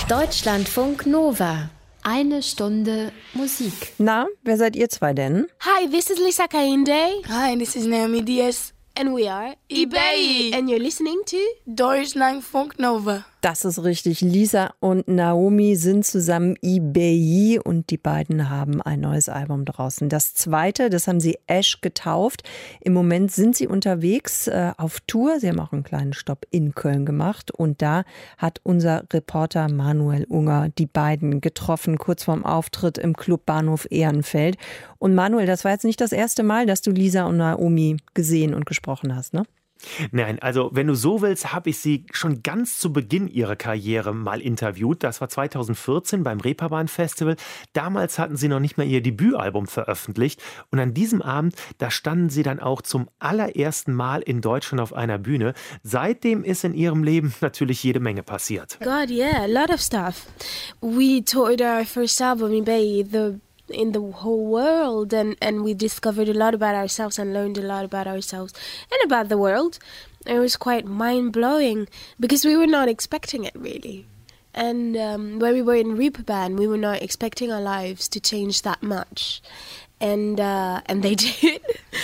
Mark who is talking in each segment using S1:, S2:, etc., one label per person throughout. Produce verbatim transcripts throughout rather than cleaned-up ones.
S1: Deutschlandfunk Nova. Eine Stunde Musik.
S2: Na, wer seid ihr zwei denn?
S3: Hi, this is Lisa Kainde.
S4: Hi, this is Naomi Diaz.
S3: And we are
S4: eBay.
S3: And you're listening to
S4: Deutschlandfunk Nova.
S2: Das ist richtig. Lisa und Naomi sind zusammen eBay und die beiden haben ein neues Album draußen. Das zweite, das haben sie Ash getauft. Im Moment sind sie unterwegs äh, auf Tour. Sie haben auch einen kleinen Stopp in Köln gemacht und da hat unser Reporter Manuel Unger die beiden getroffen, kurz vorm Auftritt im Club Bahnhof Ehrenfeld. Und Manuel, das war jetzt nicht das erste Mal, dass du Lisa und Naomi gesehen und gesprochen hast, ne?
S5: Nein, also wenn du so willst, habe ich sie schon ganz zu Beginn ihrer Karriere mal interviewt. Das war zweitausendvierzehn beim Reeperbahn Festival. Damals hatten sie noch nicht mal ihr Debütalbum veröffentlicht. Und an diesem Abend, da standen sie dann auch zum allerersten Mal in Deutschland auf einer Bühne. Seitdem ist in ihrem Leben natürlich jede Menge passiert.
S3: God, yeah, a lot of stuff. We toured our first album, eBay, the in the whole world, and and we discovered a lot about ourselves and learned a lot about ourselves and about the world. It was quite mind-blowing because we were not expecting it really, and um, when we were in Reeperbahn we were not expecting our lives to change that much, and uh, and they did.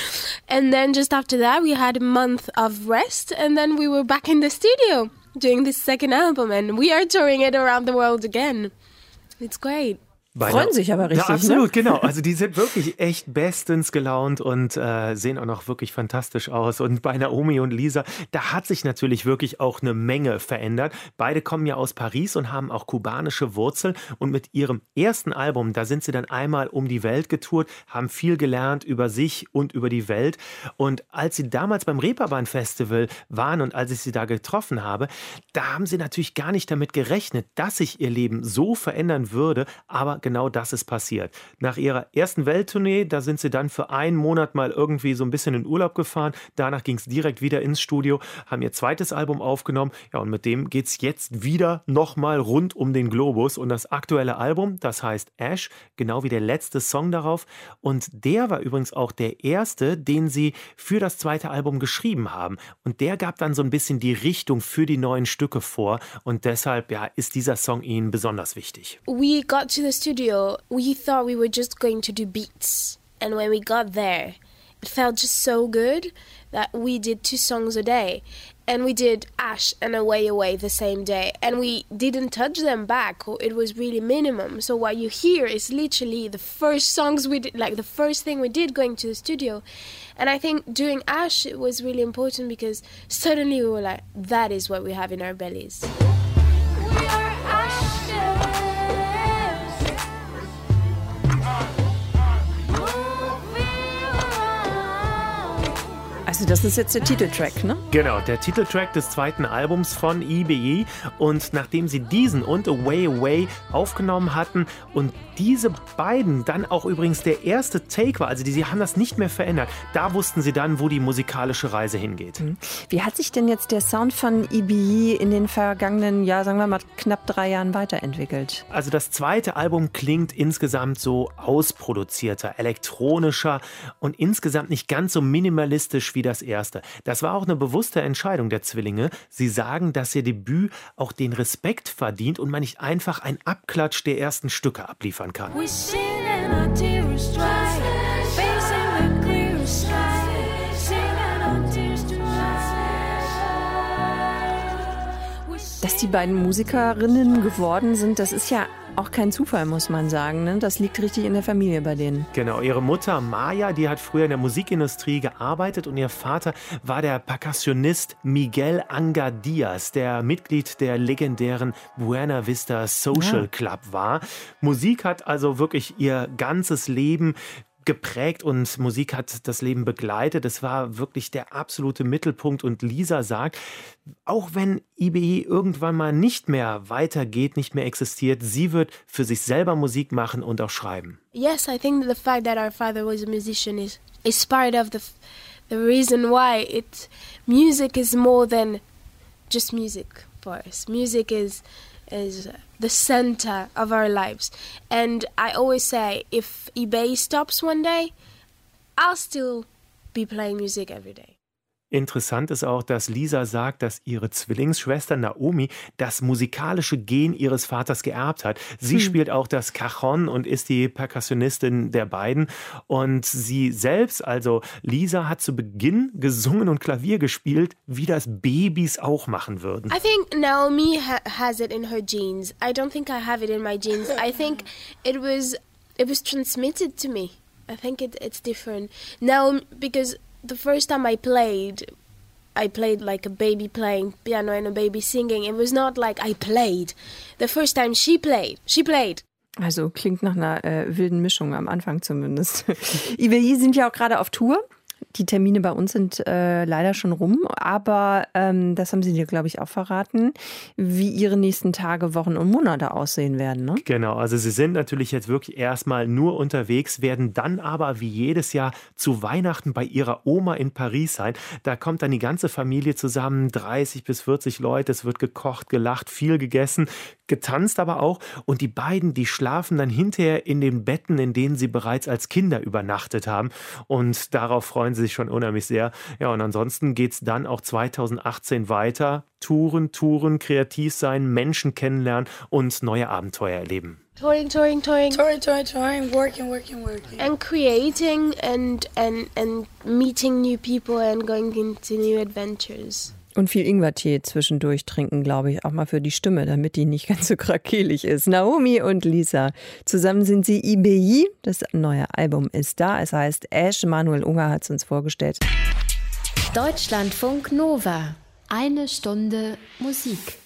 S3: And then just after that we had a month of rest, and then we were back in the studio doing this second album, and we are touring it around the world again. It's great.
S2: Freuen sich aber richtig,
S5: ja, absolut,
S2: ne?
S5: Genau. Also die sind wirklich echt bestens gelaunt und äh, sehen auch noch wirklich fantastisch aus. Und bei Naomi und Lisa, da hat sich natürlich wirklich auch eine Menge verändert. Beide kommen ja aus Paris und haben auch kubanische Wurzeln. Und mit ihrem ersten Album, da sind sie dann einmal um die Welt getourt, haben viel gelernt über sich und über die Welt. Und als sie damals beim Reeperbahn Festival waren und als ich sie da getroffen habe, da haben sie natürlich gar nicht damit gerechnet, dass sich ihr Leben so verändern würde. Aber genau das ist passiert. Nach ihrer ersten Welttournee, da sind sie dann für einen Monat mal irgendwie so ein bisschen in Urlaub gefahren. Danach ging es direkt wieder ins Studio, haben ihr zweites Album aufgenommen. Ja, und mit dem geht es jetzt wieder nochmal rund um den Globus. Und das aktuelle Album, das heißt Ash, genau wie der letzte Song darauf. Und der war übrigens auch der erste, den sie für das zweite Album geschrieben haben. Und der gab dann so ein bisschen die Richtung für die neuen Stücke vor. Und deshalb, ja, ist dieser Song ihnen besonders wichtig.
S3: We got to the studio. We thought we were just going to do beats, and when we got there it felt just so good that we did two songs a day, and we did Ash and Away Away the same day, and we didn't touch them back. It was really minimum, so what you hear is literally the first songs we did, like the first thing we did going to the studio. And I think doing Ash, it was really important because suddenly we were like, that is what we have in our bellies. We are Ashes.
S2: Also das ist jetzt der Titeltrack, ne?
S5: Genau, der Titeltrack des zweiten Albums von eBay. Und nachdem sie diesen und Away Away aufgenommen hatten und diese beiden dann auch übrigens der erste Take war, also die, sie haben das nicht mehr verändert, da wussten sie dann, wo die musikalische Reise hingeht.
S2: Wie hat sich denn jetzt der Sound von eBay in den vergangenen, ja, sagen wir mal, knapp drei Jahren weiterentwickelt?
S5: Also das zweite Album klingt insgesamt so ausproduzierter, elektronischer und insgesamt nicht ganz so minimalistisch wie das erste. Das war auch eine bewusste Entscheidung der Zwillinge. Sie sagen, dass ihr Debüt auch den Respekt verdient und man nicht einfach einen Abklatsch der ersten Stücke abliefern kann.
S2: Dass die beiden Musikerinnen geworden sind, das ist ja auch kein Zufall, muss man sagen, ne? Das liegt richtig in der Familie bei denen.
S5: Genau, ihre Mutter Maya, die hat früher in der Musikindustrie gearbeitet und ihr Vater war der Perkussionist Miguel Anga Diaz, der Mitglied der legendären Buena Vista Social Club war. Musik hat also wirklich ihr ganzes Leben geprägt und Musik hat das Leben begleitet. Es war wirklich der absolute Mittelpunkt und Lisa sagt, auch wenn eBay irgendwann mal nicht mehr weitergeht, nicht mehr existiert, sie wird für sich selber Musik machen und auch schreiben.
S3: Yes, I think the fact that our father was a musician is is part of the the reason why it music is more than just music for us. Music is is the center of our lives. And I always say, if eBay stops one day, I'll still be playing music every day.
S5: Interessant ist auch, dass Lisa sagt, dass ihre Zwillingsschwester Naomi das musikalische Gen ihres Vaters geerbt hat. Sie hm. spielt auch das Cajon und ist die Perkussionistin der beiden. Und sie selbst, also Lisa, hat zu Beginn gesungen und Klavier gespielt, wie das Babys auch machen würden.
S3: I think Naomi ha- has it in her genes. I don't think I have it in my genes. I think it was it was transmitted to me. I think it, it's different. Now, because the first time I played, I played like a baby playing piano and a baby singing. It was not like I played. The first time she played, she played.
S2: Also klingt nach einer äh, wilden Mischung, am Anfang zumindest. I B I sind ja auch gerade auf Tour. Die Termine bei uns sind äh, leider schon rum, aber ähm, das haben Sie dir, glaube ich, auch verraten, wie Ihre nächsten Tage, Wochen und Monate aussehen werden, ne?
S5: Genau, also Sie sind natürlich jetzt wirklich erstmal nur unterwegs, werden dann aber wie jedes Jahr zu Weihnachten bei Ihrer Oma in Paris sein. Da kommt dann die ganze Familie zusammen, dreißig bis vierzig Leute, es wird gekocht, gelacht, viel gegessen, getanzt aber auch. Und die beiden, die schlafen dann hinterher in den Betten, in denen sie bereits als Kinder übernachtet haben. Und darauf freuen sie sich schon unheimlich sehr. Ja, und ansonsten geht es dann auch zweitausendachtzehn weiter. Touren, Touren, kreativ sein, Menschen kennenlernen und neue Abenteuer erleben.
S3: Touring, touring, touring.
S4: Touring, touring, touring, working, working, working.
S3: And creating and, and, and meeting new people and going into new adventures.
S2: Und viel Ingwertee zwischendurch trinken, glaube ich, auch mal für die Stimme, damit die nicht ganz so krakelig ist. Naomi und Lisa, zusammen sind sie I B I. Das neue Album ist da. Es heißt Ash. Manuel Unger hat es uns vorgestellt.
S1: Deutschlandfunk Nova. Eine Stunde Musik.